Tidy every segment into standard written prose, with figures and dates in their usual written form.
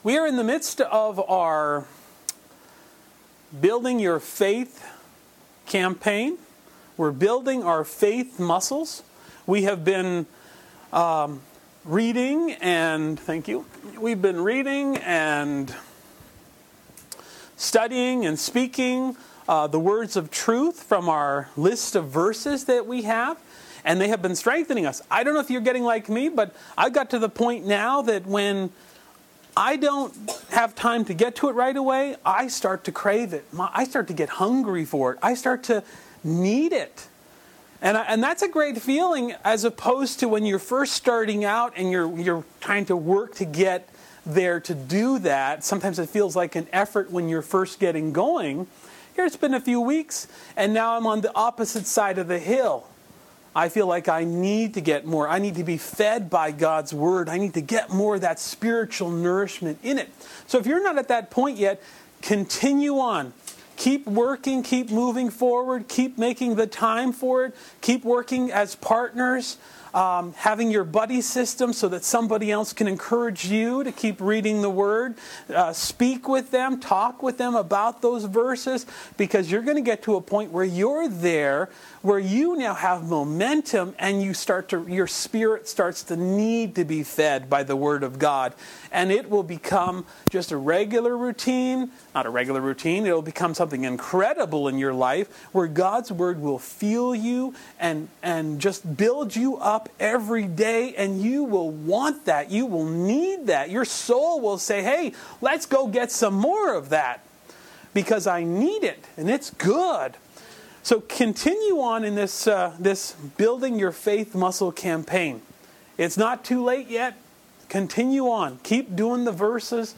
We are in the midst of our Building Your Faith campaign. We're building our faith muscles. We have been reading and, thank you, we've been reading and studying and speaking the words of truth from our list of verses that we have. And they have been strengthening us. I don't know if you're getting like me, but I got to the point now that when I don't have time to get to it right away, I start to crave it. I start to get hungry for it. I start to need it. And that's a great feeling, as opposed to when you're first starting out and you're trying to work to get there to do that. Sometimes it feels like an effort when you're first getting going. Here it's been a few weeks, and now I'm on the opposite side of the hill. I feel like I need to get more. I need to be fed by God's Word. I need to get more of that spiritual nourishment in it. So if you're not at that point yet, continue on. Keep working, keep moving forward, keep making the time for it, keep working as partners, having your buddy system so that somebody else can encourage you to keep reading the Word. Speak with them, talk with them about those verses, because you're going to get to a point where you're there, where you now have momentum, and your spirit starts to need to be fed by the Word of God. And it will become just a regular routine, not a regular routine, it will become something incredible in your life, where God's Word will fuel you and just build you up every day, and you will want that, you will need that. Your soul will say, hey, let's go get some more of that, because I need it, and it's good. So continue on in this Building Your Faith Muscle campaign. It's not too late yet. Continue on. Keep doing the verses.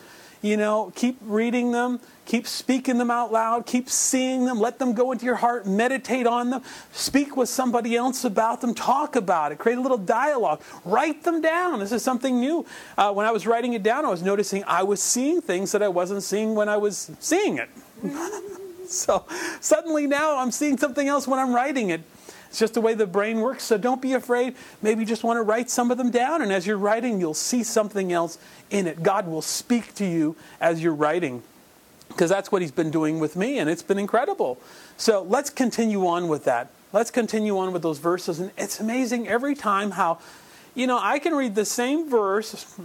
Keep reading them. Keep speaking them out loud. Keep seeing them. Let them go into your heart. Meditate on them. Speak with somebody else about them. Talk about it. Create a little dialogue. Write them down. This is something new. When I was writing it down, I was noticing I was seeing things that I wasn't seeing when I was seeing it. So suddenly now I'm seeing something else when I'm writing it. It's just the way the brain works, so don't be afraid. Maybe you just want to write some of them down, and as you're writing, you'll see something else in it. God will speak to you as you're writing, because that's what He's been doing with me, and it's been incredible. So let's continue on with that. Let's continue on with those verses, and it's amazing every time how, I can read the same verse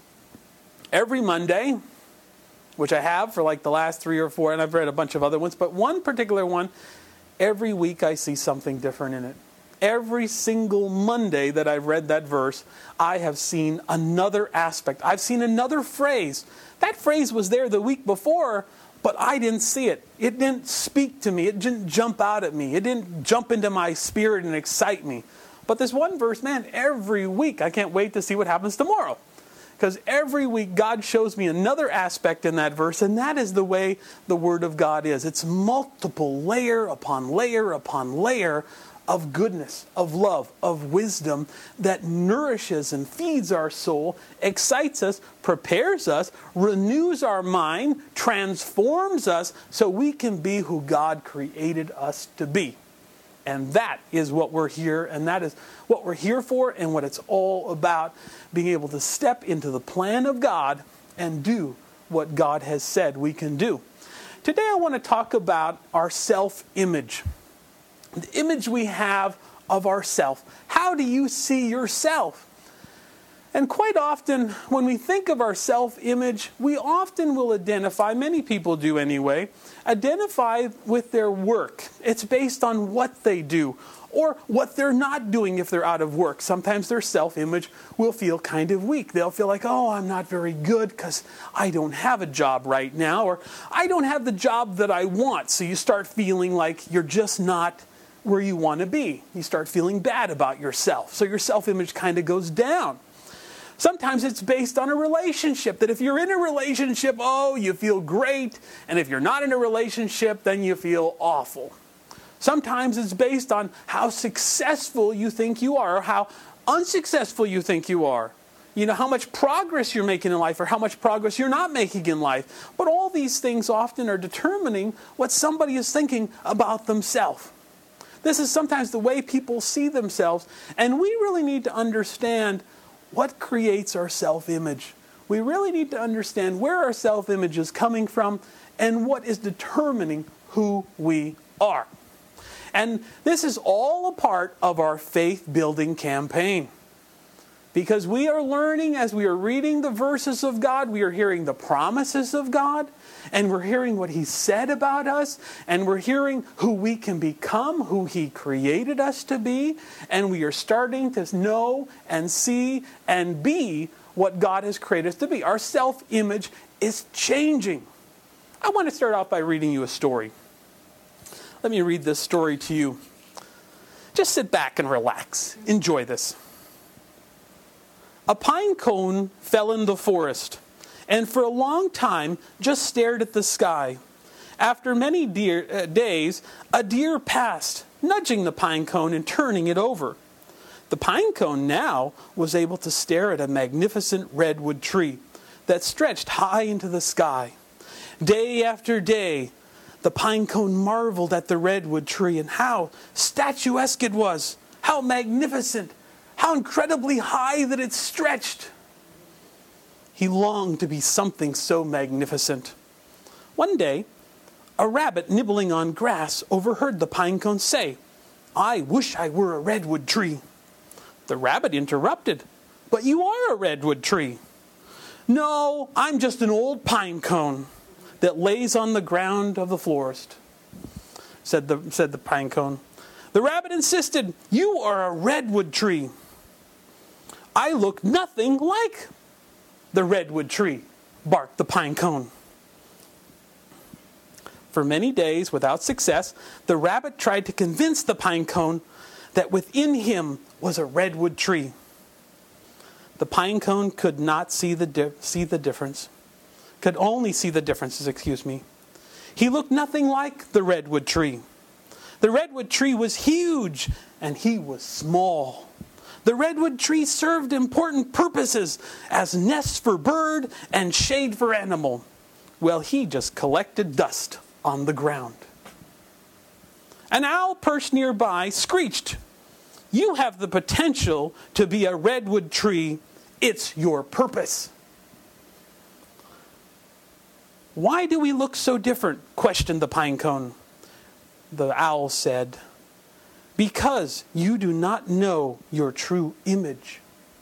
every Monday, which I have for like the last 3 or 4, and I've read a bunch of other ones, but one particular one, every week I see something different in it. Every single Monday that I've read that verse, I have seen another aspect. I've seen another phrase. That phrase was there the week before, but I didn't see it. It didn't speak to me. It didn't jump out at me. It didn't jump into my spirit and excite me. But this one verse, man, every week, I can't wait to see what happens tomorrow. Because every week God shows me another aspect in that verse, and that is the way the Word of God is. It's multiple layer upon layer upon layer of goodness, of love, of wisdom that nourishes and feeds our soul, excites us, prepares us, renews our mind, transforms us so we can be who God created us to be. And that is what we're here, and that is what we're here for, and what it's all about, being able to step into the plan of God and do what God has said we can do. Today I want to talk about our self-image. The image we have of ourself. How do you see yourself? And quite often, when we think of our self-image, we often will identify, many people do anyway, identify with their work. It's based on what they do, or what they're not doing if they're out of work. Sometimes their self-image will feel kind of weak. They'll feel like, oh, I'm not very good because I don't have a job right now, or I don't have the job that I want. So you start feeling like you're just not where you want to be. You start feeling bad about yourself. So your self-image kind of goes down. Sometimes it's based on a relationship, that if you're in a relationship, oh, you feel great. And if you're not in a relationship, then you feel awful. Sometimes it's based on how successful you think you are, or how unsuccessful you think you are. How much progress you're making in life, or how much progress you're not making in life. But all these things often are determining what somebody is thinking about themselves. This is sometimes the way people see themselves, and we really need to understand what creates our self-image. we really need to understand where our self-image is coming from and what is determining who we are. And this is all a part of our faith-building campaign. Because we are learning as we are reading the verses of God, we are hearing the promises of God, and we're hearing what He said about us, and we're hearing who we can become, who He created us to be, and we are starting to know and see and be what God has created us to be. Our self-image is changing. I want to start off by reading you a story. Let me read this story to you. Just sit back and relax. Enjoy this. A pine cone fell in the forest, and for a long time just stared at the sky. After many days, a deer passed, nudging the pine cone and turning it over. The pine cone now was able to stare at a magnificent redwood tree that stretched high into the sky. Day after day, the pine cone marveled at the redwood tree and how statuesque it was, how magnificent, how incredibly high that it stretched. He longed to be something so magnificent. One day, a rabbit nibbling on grass overheard the pine cone say, "I wish I were a redwood tree." The rabbit interrupted, "But you are a redwood tree." "No, I'm just an old pine cone that lays on the ground of the forest," said the pine cone. The rabbit insisted, "You are a redwood tree." "I look nothing like the redwood tree," barked the pine cone. For many days, without success, the rabbit tried to convince the pine cone that within him was a redwood tree. The pine cone could not see the difference. Could only see the differences, He looked nothing like the redwood tree. The redwood tree was huge, and he was small. The redwood tree served important purposes as nests for bird and shade for animal. Well, he just collected dust on the ground. An owl perched nearby screeched, "You have the potential to be a redwood tree. It's your purpose." "Why do we look so different?" questioned the pine cone. The owl said, "Because you do not know your true image.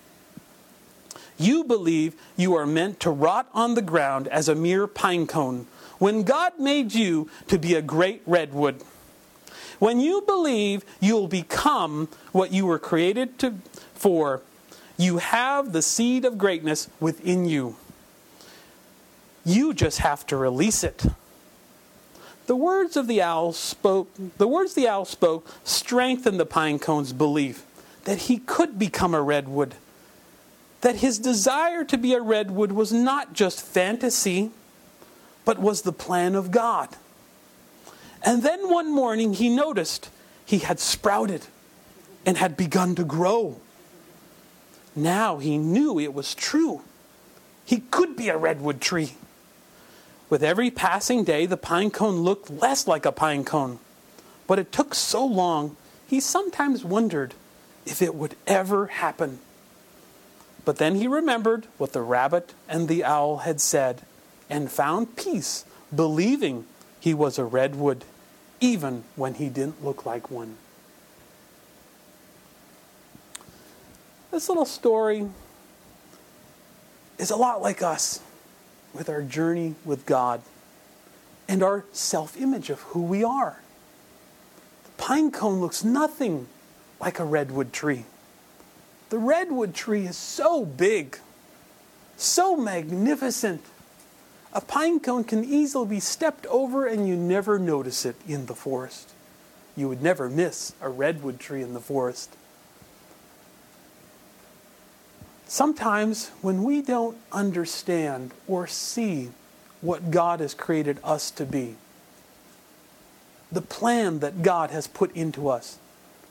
You believe you are meant to rot on the ground as a mere pine cone, when God made you to be a great redwood. When you believe you'll become what you were created for, you have the seed of greatness within you. You just have to release it." The words the owl spoke strengthened the pine cone's belief that he could become a redwood, that his desire to be a redwood was not just fantasy, but was the plan of God. And then one morning he noticed he had sprouted and had begun to grow. Now he knew it was true. He could be a redwood tree. With every passing day, the pine cone looked less like a pine cone. But it took so long, he sometimes wondered if it would ever happen. But then he remembered what the rabbit and the owl had said, and found peace, believing he was a redwood, even when he didn't look like one. This little story is a lot like us, with our journey with God and our self-image of who we are. The pine cone looks nothing like a redwood tree. The redwood tree is so big, so magnificent. A pine cone can easily be stepped over and you never notice it in the forest. You would never miss a redwood tree in the forest. Sometimes when we don't understand or see what God has created us to be, the plan that God has put into us,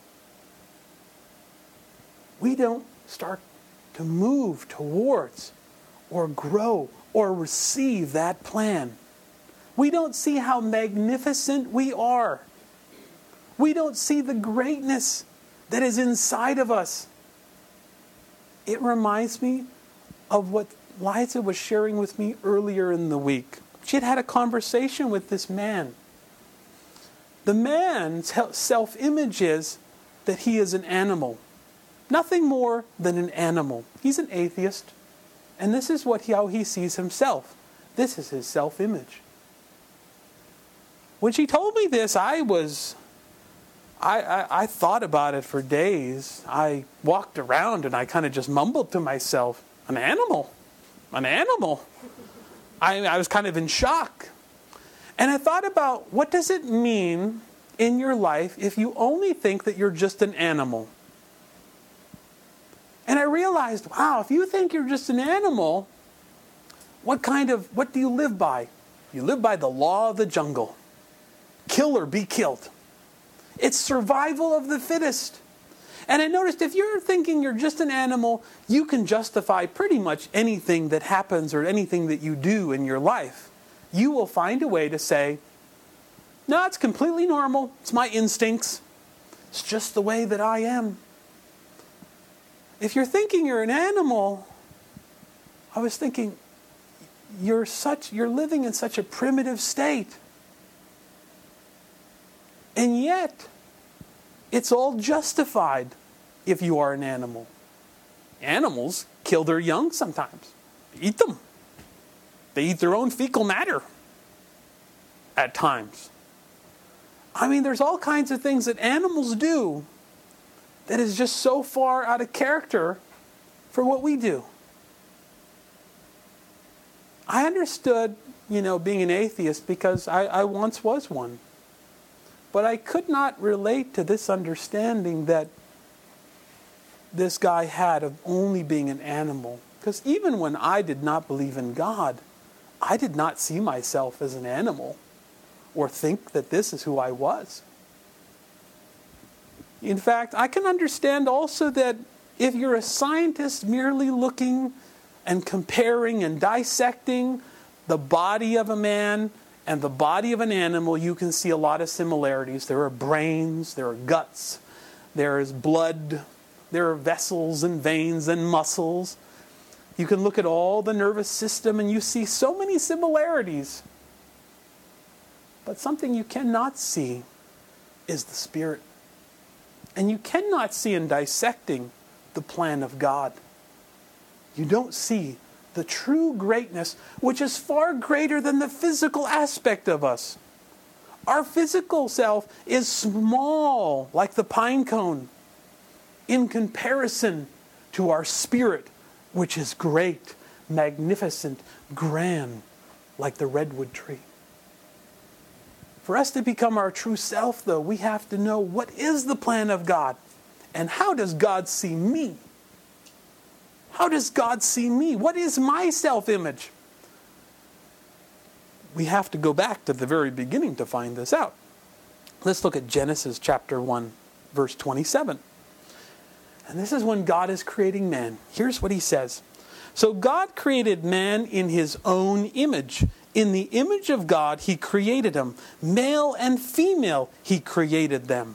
we don't start to move towards or grow or receive that plan. We don't see how magnificent we are. We don't see the greatness that is inside of us. It reminds me of what Liza was sharing with me earlier in the week. She had had a conversation with this man. The man's self-image is that he is an animal. Nothing more than an animal. He's an atheist. And this is how he sees himself. This is his self-image. When she told me this, I thought about it for days. I walked around and I kind of just mumbled to myself, an animal? An animal? I was kind of in shock. And I thought about, what does it mean in your life if you only think that you're just an animal? And I realized, wow, if you think you're just an animal, what do you live by? You live by the law of the jungle. Kill or be killed. It's survival of the fittest. And I noticed if you're thinking you're just an animal, you can justify pretty much anything that happens or anything that you do in your life. You will find a way to say, no, it's completely normal. It's my instincts. It's just the way that I am. If you're thinking you're an animal, I was thinking, you're living in such a primitive state. And yet, it's all justified if you are an animal. Animals kill their young sometimes. They eat them. They eat their own fecal matter at times. I mean, there's all kinds of things that animals do that is just so far out of character for what we do. I understood, being an atheist because I once was one. But I could not relate to this understanding that this guy had of only being an animal. Because even when I did not believe in God, I did not see myself as an animal or think that this is who I was. In fact, I can understand also that if you're a scientist merely looking and comparing and dissecting the body of a man and the body of an animal, you can see a lot of similarities. There are brains, there are guts, there is blood, there are vessels and veins and muscles. You can look at all the nervous system and you see so many similarities. But something you cannot see is the spirit. And you cannot see in dissecting the plan of God. You don't see the true greatness, which is far greater than the physical aspect of us. Our physical self is small, like the pine cone, in comparison to our spirit, which is great, magnificent, grand, like the redwood tree. For us to become our true self, though, we have to know what is the plan of God, and how does God see me? How does God see me? What is my self-image? We have to go back to the very beginning to find this out. Let's look at Genesis chapter 1, verse 27. And this is when God is creating man. Here's what he says. So God created man in his own image. In the image of God, he created him. Male and female, he created them.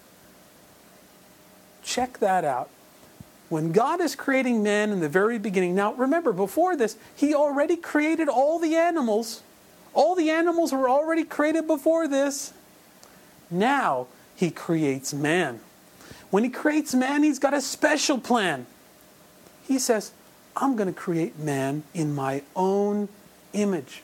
Check that out. When God is creating man in the very beginning, now remember, before this, he already created all the animals. All the animals were already created before this. Now, he creates man. When he creates man, he's got a special plan. He says, I'm going to create man in my own image.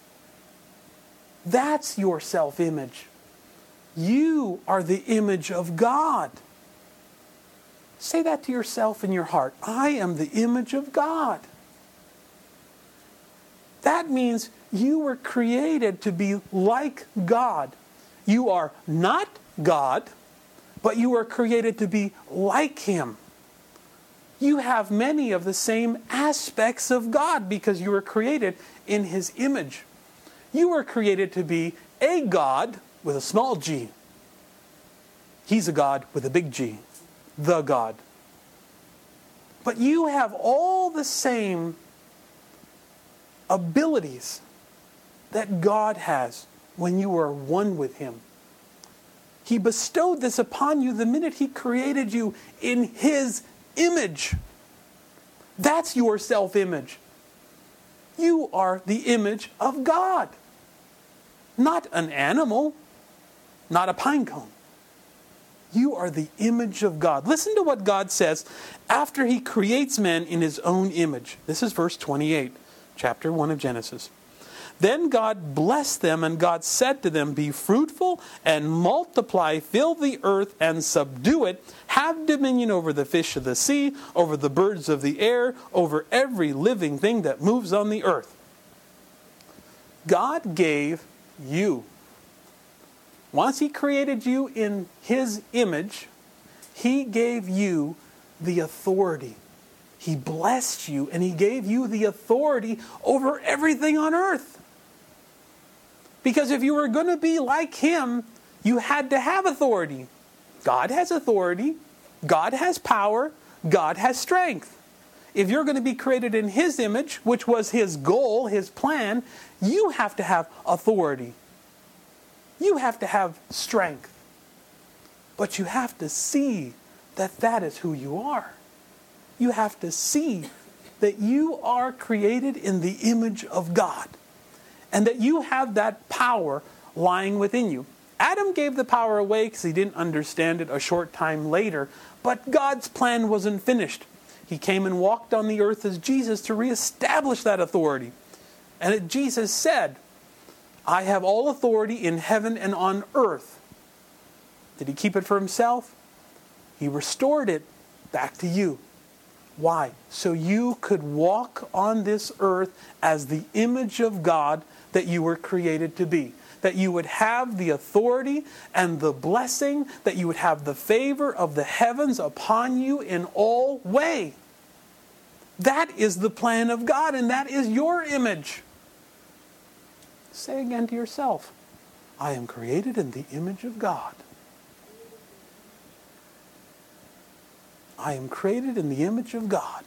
That's your self-image. You are the image of God. Say that to yourself in your heart. I am the image of God. That means you were created to be like God. You are not God, but you are created to be like Him. You have many of the same aspects of God because you were created in His image. You were created to be a God with a small g. He's a God with a big G. The God. But you have all the same abilities that God has when you are one with Him. He bestowed this upon you the minute He created you in His image. That's your self-image. You are the image of God. Not an animal, not a pine cone. You are the image of God. Listen to what God says after he creates man in his own image. This is verse 28, chapter 1 of Genesis. Then God blessed them, and God said to them, "Be fruitful and multiply, fill the earth and subdue it. Have dominion over the fish of the sea, over the birds of the air, over every living thing that moves on the earth." God gave you. Once he created you in his image, he gave you the authority. He blessed you, and he gave you the authority over everything on earth. Because if you were going to be like him, you had to have authority. God has authority. God has power. God has strength. If you're going to be created in his image, which was his goal, his plan, you have to have authority. You have to have strength. But you have to see that that is who you are. You have to see that you are created in the image of God. And that you have that power lying within you. Adam gave the power away because he didn't understand it a short time later. But God's plan wasn't finished. He came and walked on the earth as Jesus to reestablish that authority. And Jesus said, "I have all authority in heaven and on earth." Did he keep it for himself? He restored it back to you. Why? So you could walk on this earth as the image of God that you were created to be. That you would have the authority and the blessing, that you would have the favor of the heavens upon you in all way. That is the plan of God, and that is your image. Say again to yourself, I am created in the image of God. I am created in the image of God.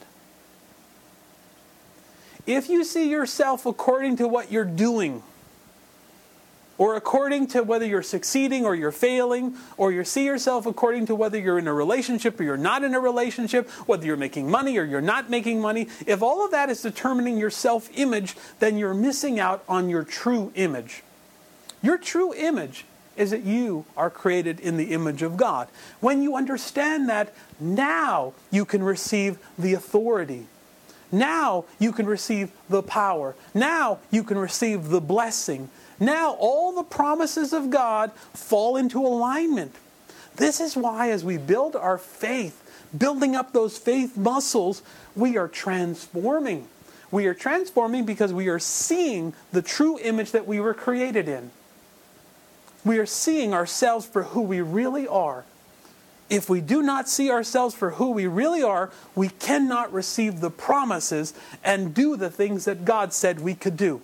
If you see yourself according to what you're doing, or according to whether you're succeeding or you're failing, or you see yourself according to whether you're in a relationship or you're not in a relationship, whether you're making money or you're not making money, if all of that is determining your self-image, then you're missing out on your true image. Your true image is that you are created in the image of God. When you understand that, now you can receive the authority. Now you can receive the power. Now you can receive the blessing. Now all the promises of God fall into alignment. This is why as we build our faith, building up those faith muscles, we are transforming. We are transforming because we are seeing the true image that we were created in. We are seeing ourselves for who we really are. If we do not see ourselves for who we really are, we cannot receive the promises and do the things that God said we could do.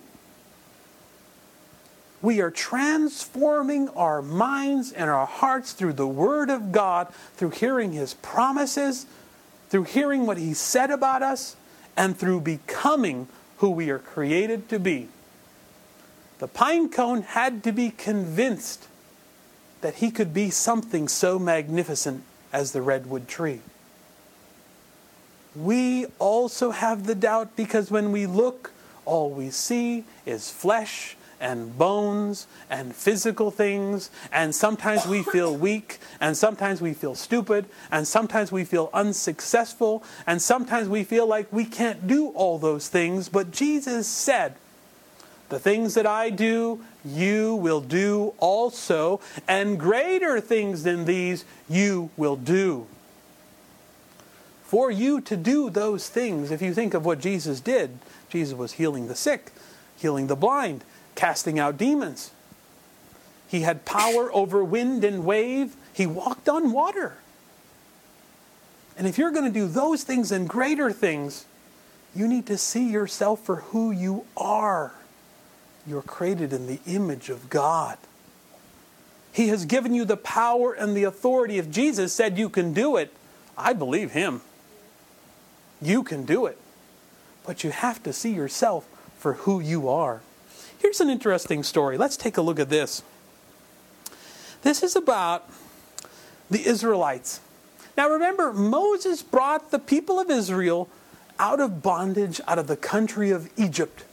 We are transforming our minds and our hearts through the Word of God, through hearing His promises, through hearing what He said about us, and through becoming who we are created to be. The pine cone had to be convinced that he could be something so magnificent as the redwood tree. We also have the doubt because when we look, all we see is flesh and bones and physical things, and sometimes we feel weak, and sometimes we feel stupid, and sometimes we feel unsuccessful, and sometimes we feel like we can't do all those things. But Jesus said, "The things that I do, you will do also, and greater things than these you will do." For you to do those things, if you think of what Jesus did, Jesus was healing the sick, healing the blind, casting out demons. He had power over wind and wave. He walked on water. And if you're going to do those things and greater things, you need to see yourself for who you are. You're created in the image of God. He has given you the power and the authority. If Jesus said you can do it, I believe Him. You can do it. But you have to see yourself for who you are. Here's an interesting story. Let's take a look at this. This is about the Israelites. Now remember, Moses brought the people of Israel out of bondage, out of the country of Egypt.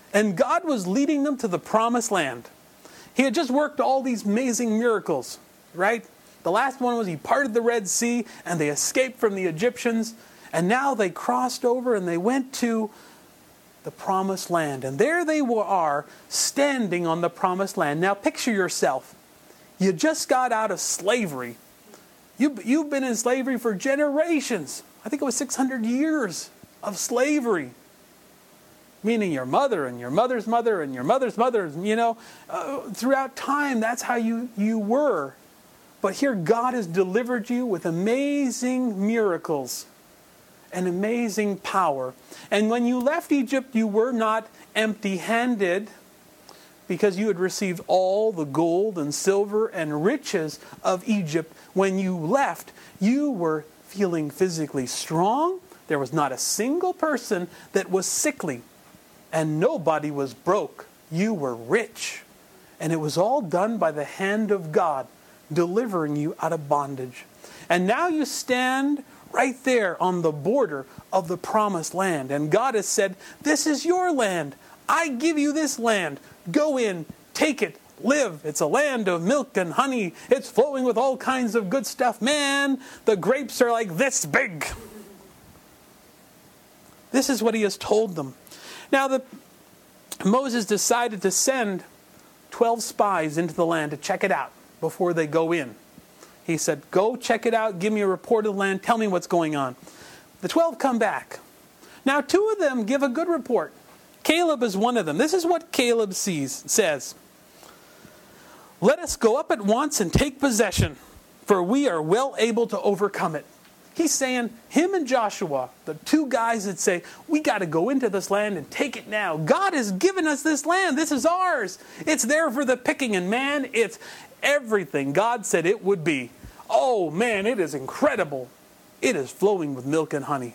And God was leading them to the promised land. He had just worked all these amazing miracles, right? The last one was he parted the Red Sea and they escaped from the Egyptians. And now they crossed over and they went to the promised land. And there they are standing on the promised land. Now picture yourself. You just got out of slavery. You've been in slavery for generations. I think it was 600 years of slavery. Meaning your mother and your mother's mother and your mother's mother, throughout time, that's how you were. But here God has delivered you with amazing miracles and amazing power. And when you left Egypt, you were not empty-handed, because you had received all the gold and silver and riches of Egypt. When you left, you were feeling physically strong. There was not a single person that was sickly. And nobody was broke. You were rich. And it was all done by the hand of God, delivering you out of bondage. And now you stand right there on the border of the promised land. And God has said, this is your land. I give you this land. Go in, take it, live. It's a land of milk and honey. It's flowing with all kinds of good stuff. Man, the grapes are like this big. This is what he has told them. Now, Moses decided to send 12 spies into the land to check it out before they go in. He said, go check it out, give me a report of the land, tell me what's going on. The 12 come back. Now, 2 of them give a good report. Caleb is one of them. This is what Caleb says. Let us go up at once and take possession, for we are well able to overcome it. He's saying, him and Joshua, the 2 guys that say, we got to go into this land and take it now. God has given us this land. This is ours. It's there for the picking. And man, it's everything God said it would be. Oh man, it is incredible. It is flowing with milk and honey.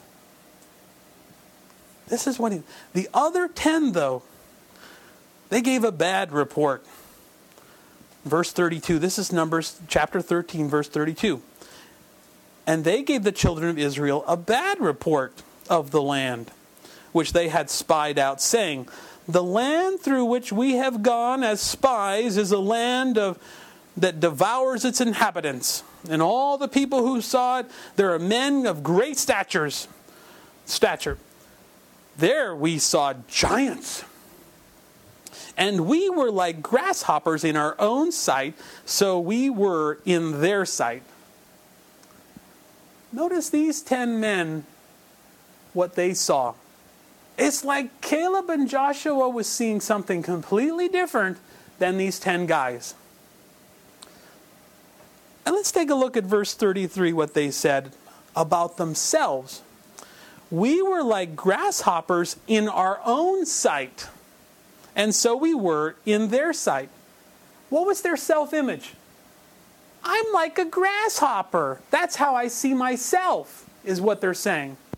This is what the other 10, though, they gave a bad report. Verse 32. This is Numbers chapter 13, verse 32. And they gave the children of Israel a bad report of the land, which they had spied out, saying, the land through which we have gone as spies is a land that devours its inhabitants. And all the people who saw it, there are men of great stature. There we saw giants. And we were like grasshoppers in our own sight, so we were in their sight. Notice these 10 men, what they saw. It's like Caleb and Joshua was seeing something completely different than these 10 guys. And let's take a look at verse 33, what they said about themselves. We were like grasshoppers in our own sight, and so we were in their sight. What was their self-image? I'm like a grasshopper. That's how I see myself, is what they're saying.